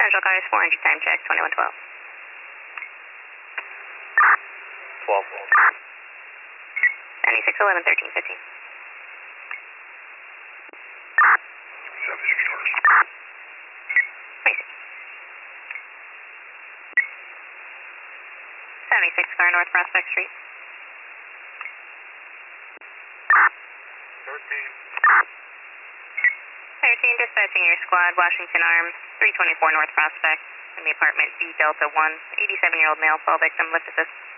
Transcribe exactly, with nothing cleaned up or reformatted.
Central cars, four hundred time check, twenty-one twelve. twelve. ninety-six eleven, thirteen fifteen. seventy-six cars. twenty-six. seventy-six car, North Prospect Street. thirteen. thirteen, dispatching your squad, Washington Arms, three twenty-four North Prospect, in the apartment B Delta one, eighty-seven year old male, fall victim, lift assist.